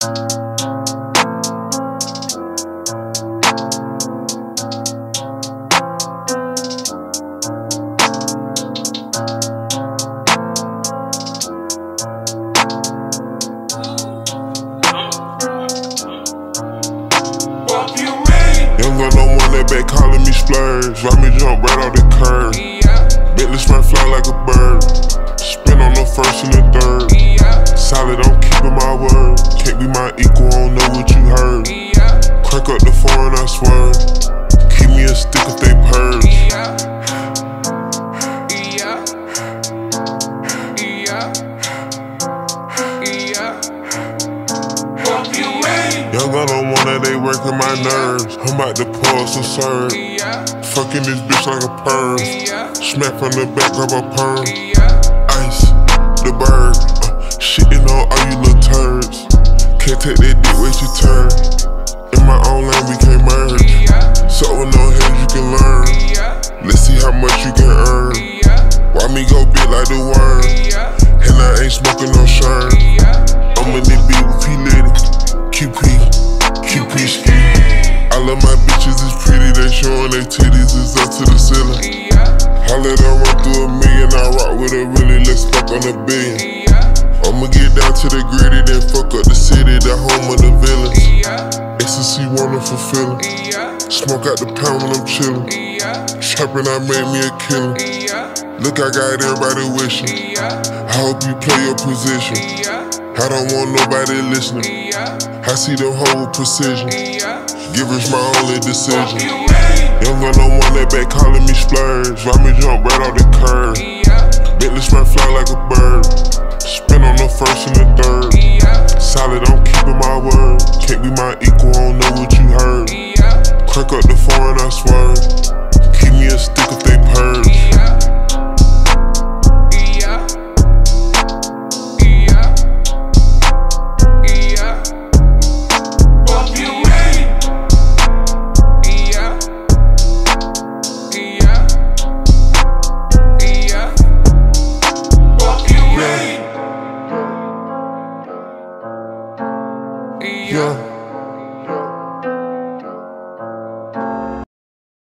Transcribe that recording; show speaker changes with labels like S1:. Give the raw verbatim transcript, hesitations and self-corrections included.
S1: Young gun no one that back calling me splurge. Watch me jump right off the curb. Bentley spray fly like a bird. Spin on the first and the third. Solid, I'm keeping my word. Can't be my equal, I don't know what you heard. Crank up the foreign, I swear. Keep me a stick if they purge. Young gun don't want that, they working my nerves. I'm about to pour some serve. Fucking this bitch like a perm. Smack from the back of a perm. Ice, the bird. Uh, shitting on all you little turds. Can't take that dick, wait your turn. In my own lane, we can't merge. So with no hands, you can learn. Let's see how much you can earn. Why me go big like the worm? And I ain't smoking no shirt. I'm in the beat with P-Litty. Q P, Q P ski. I love my bitches, it's pretty, they showing their titties, it's up to the ceiling. I let her run through a million, I rock with her really, let's fuck on a billion. I'ma get down to the gritty, then fuck up the city, the home of the villains. Ecstasy, wonderful feeling. Smoke out the pound when I'm chillin'. Trappin', I made me a killer. Look, I got everybody wishing. I hope you play your position. I don't want nobody listening. I see them whole precision. Givers my only decision. Young gun no one that back calling me splurge. Watch me jump right off the curb. Bentley spray fly like a bird. Spin on the first and the third. Solid, I'm keeping my word. Can't be my equal, I don't know what you heard. Crank up the foreign, I swear. Keep me a stick if they purge.